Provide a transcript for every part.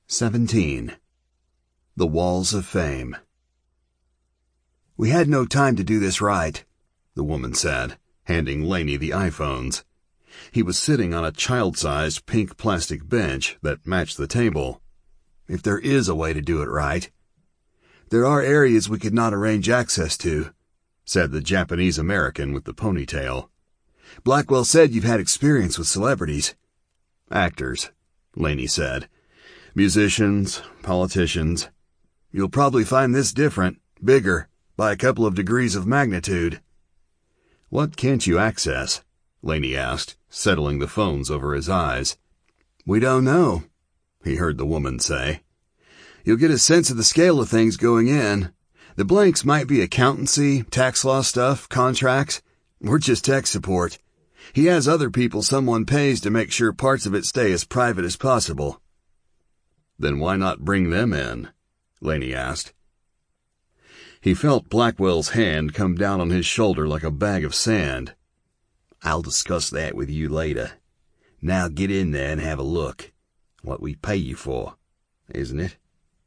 17. The Walls of Fame. "We had no time to do this right," the woman said, handing Laney the iPhones. He was sitting on a child-sized pink plastic bench that matched the table. "If there is a way to do it right." "There are areas we could not arrange access to," said the Japanese-American with the ponytail. "Blackwell said you've had experience with celebrities." "Actors," Laney said. "Musicians, politicians. You'll probably find this different, bigger, by a couple of degrees of magnitude." "What can't you access?" Laney asked, settling the phones over his eyes. "We don't know," he heard the woman say. "You'll get a sense of the scale of things going in. The blanks might be accountancy, tax law stuff, contracts. We're just tech support. He has other people someone pays to make sure parts of it stay as private as possible." "Then why not bring them in?" Laney asked. He felt Blackwell's hand come down on his shoulder like a bag of sand. "I'll discuss that with you later. Now get in there and have a look. What we pay you for, isn't it?"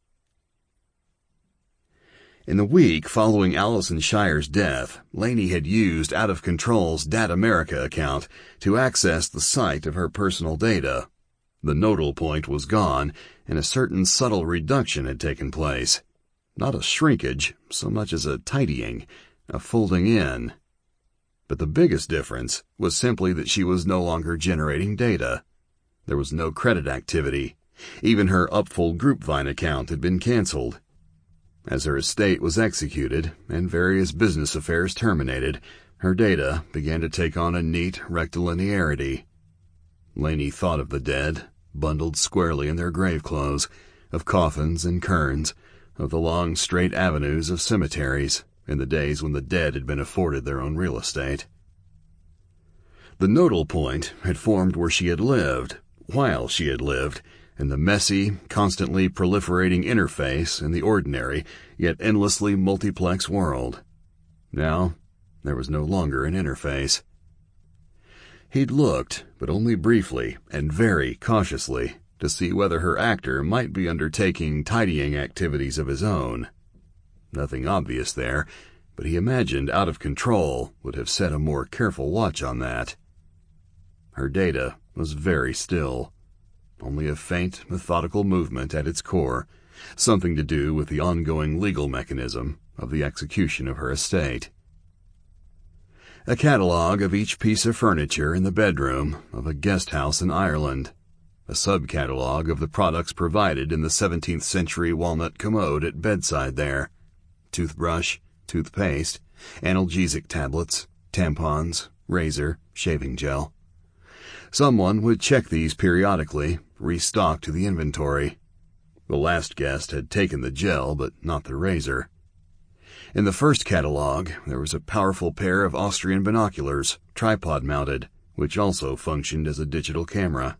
In the week following Allison Shire's death, Laney had used Out of Control's Dat America account to access the site of her personal data. The nodal point was gone, and a certain subtle reduction had taken place. Not a shrinkage, so much as a tidying, a folding in. But the biggest difference was simply that she was no longer generating data. There was no credit activity. Even her Upfold Groupvine account had been canceled. As her estate was executed and various business affairs terminated, her data began to take on a neat rectilinearity. Laney thought of the dead, bundled squarely in their grave clothes, of coffins and cairns, of the long straight avenues of cemeteries, in the days when the dead had been afforded their own real estate. The nodal point had formed where she had lived, while she had lived, in the messy, constantly proliferating interface in the ordinary, yet endlessly multiplex world. Now, there was no longer an interface. He'd looked, but only briefly and very cautiously, to see whether her actor might be undertaking tidying activities of his own. Nothing obvious there, but he imagined Out of Control would have set a more careful watch on that. Her data was very still. Only a faint, methodical movement at its core, something to do with the ongoing legal mechanism of the execution of her estate. A catalog of each piece of furniture in the bedroom of a guest house in Ireland. A sub-catalog of the products provided in the 17th century walnut commode at bedside there. Toothbrush, toothpaste, analgesic tablets, tampons, razor, shaving gel. Someone would check these periodically, restock to the inventory. The last guest had taken the gel, but not the razor. In the first catalog, there was a powerful pair of Austrian binoculars, tripod-mounted, which also functioned as a digital camera.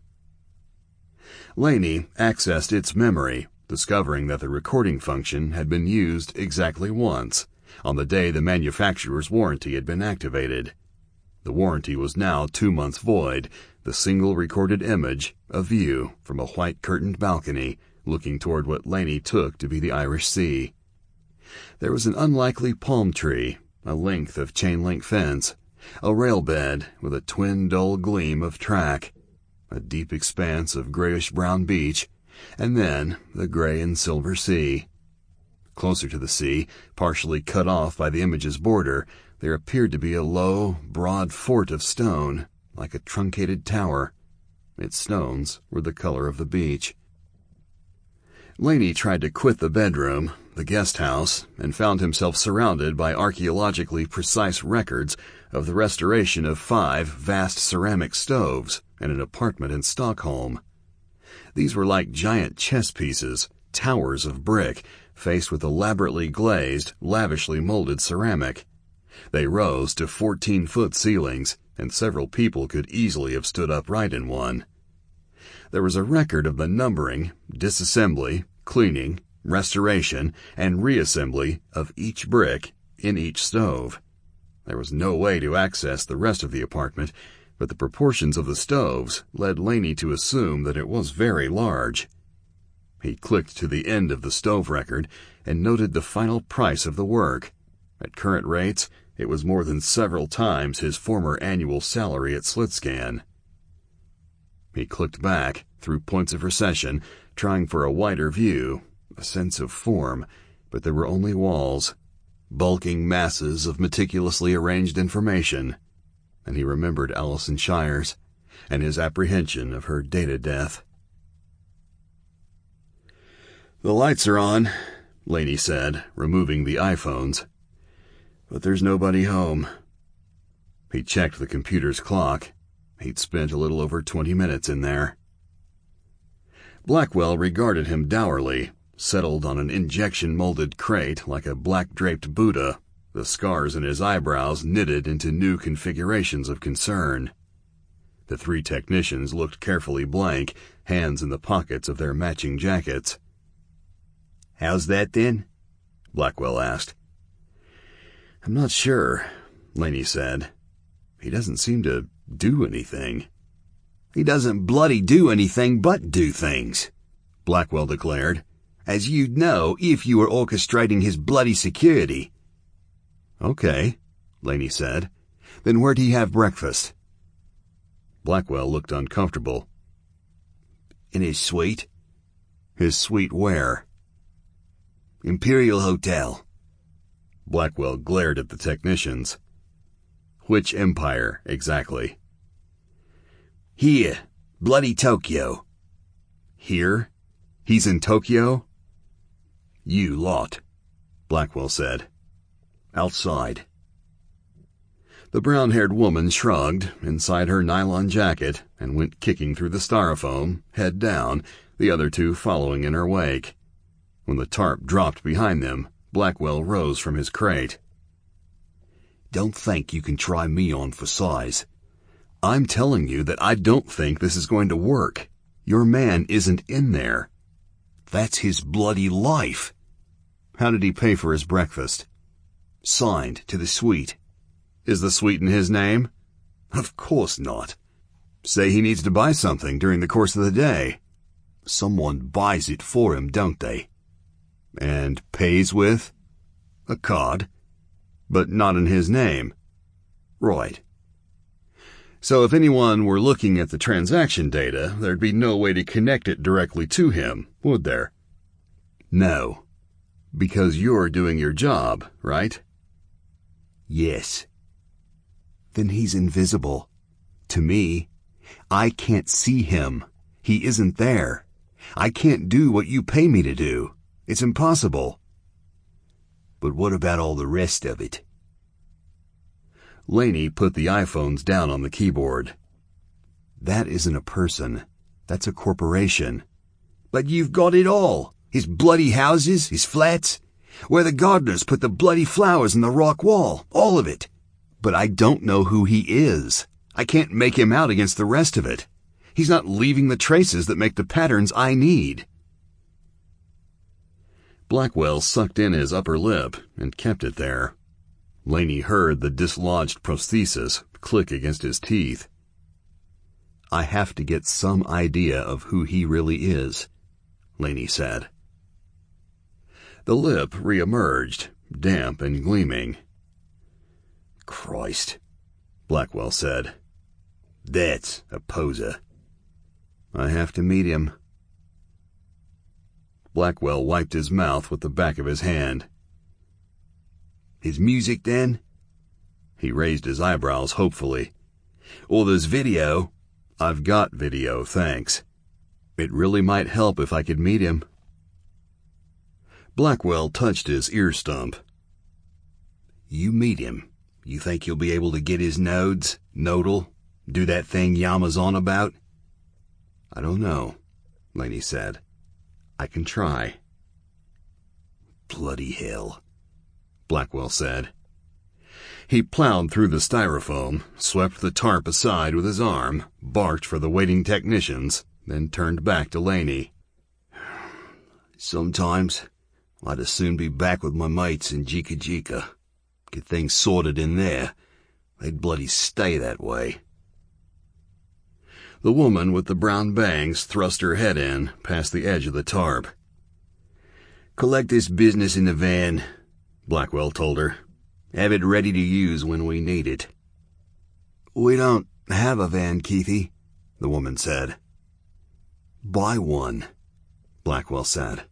Laney accessed its memory, discovering that the recording function had been used exactly once, on the day the manufacturer's warranty had been activated. The warranty was now 2 months void, the single recorded image, a view from a white-curtained balcony, looking toward what Laney took to be the Irish Sea. There was an unlikely palm tree, a length of chain-link fence, a rail bed with a twin dull gleam of track, a deep expanse of grayish-brown beach, and then the gray and silver sea. Closer to the sea, partially cut off by the image's border, there appeared to be a low, broad fort of stone, like a truncated tower. Its stones were the color of the beach. Laney tried to quit the bedroom, the guest house, and found himself surrounded by archaeologically precise records of the restoration of 5 vast ceramic stoves in an apartment in Stockholm. These were like giant chess pieces, towers of brick, faced with elaborately glazed, lavishly molded ceramic. They rose to 14-foot ceilings, and several people could easily have stood upright in one. There was a record of the numbering, disassembly, cleaning, restoration, and reassembly of each brick in each stove. There was no way to access the rest of the apartment, but the proportions of the stoves led Laney to assume that it was very large. He clicked to the end of the stove record and noted the final price of the work. At current rates, it was more than several times his former annual salary at SlitScan. He clicked back, through points of recession, trying for a wider view, a sense of form, but there were only walls, bulking masses of meticulously arranged information, and he remembered Allison Shires and his apprehension of her data death. "The lights are on," Laney said, removing the iPhones. "But there's nobody home." He checked the computer's clock. He'd spent a little over 20 minutes in there. Blackwell regarded him dourly, settled on an injection-molded crate like a black-draped Buddha, the scars in his eyebrows knitted into new configurations of concern. The three technicians looked carefully blank, hands in the pockets of their matching jackets. "How's that, then?" Blackwell asked. "I'm not sure," Laney said. "He doesn't seem to do anything." "He doesn't bloody do anything but do things," Blackwell declared, "as you'd know if you were orchestrating his bloody security." "Okay," Laney said. "Then where'd he have breakfast?" Blackwell looked uncomfortable. "In his suite." "His suite where?" "Imperial Hotel." Blackwell glared at the technicians. "Which empire, exactly?" "Here, bloody Tokyo." "Here? He's in Tokyo?" "You lot," Blackwell said. "Outside." The brown-haired woman shrugged inside her nylon jacket and went kicking through the styrofoam, head down, the other two following in her wake. When the tarp dropped behind them, Blackwell rose from his crate. "Don't think you can try me on for size. I'm telling you that I don't think this is going to work. Your man isn't in there. That's his bloody life." "How did he pay for his breakfast?" "Signed to the suite." "Is the suite in his name?" "Of course not." "Say he needs to buy something during the course of the day." "Someone buys it for him, don't they?" "And pays with?" "A card." "But not in his name." "Right." "So if anyone were looking at the transaction data, there'd be no way to connect it directly to him, would there?" "No." "Because you're doing your job, right?" "Yes." "Then he's invisible. To me. I can't see him. He isn't there. I can't do what you pay me to do. It's impossible." "But what about all the rest of it?" Laney put the iPhones down on the keyboard. "That isn't a person. That's a corporation." "But you've got it all. His bloody houses, his flats, where the gardeners put the bloody flowers in the rock wall. All of it." "But I don't know who he is. I can't make him out against the rest of it. He's not leaving the traces that make the patterns I need." Blackwell sucked in his upper lip and kept it there. Laney heard the dislodged prosthesis click against his teeth. "I have to get some idea of who he really is," Laney said. The lip re-emerged, damp and gleaming. "Christ," Blackwell said. "That's a poser." "I have to meet him." Blackwell wiped his mouth with the back of his hand. "His music, then?" He raised his eyebrows hopefully. "Or there's video." "I've got video, thanks. It really might help if I could meet him." Blackwell touched his ear stump. "You meet him. You think you'll be able to get his nodes, nodal, do that thing Yama's on about?" "I don't know," Laney said. "I can try." "Bloody hell," Blackwell said. He plowed through the styrofoam, swept the tarp aside with his arm, barked for the waiting technicians, then turned back to Laney. "Sometimes I'd as soon be back with my mates in Jika Jika. Get things sorted in there. They'd bloody stay that way." The woman with the brown bangs thrust her head in past the edge of the tarp. "Collect this business in the van," Blackwell told her. "Have it ready to use when we need it." "We don't have a van, Keithy," the woman said. "Buy one," Blackwell said.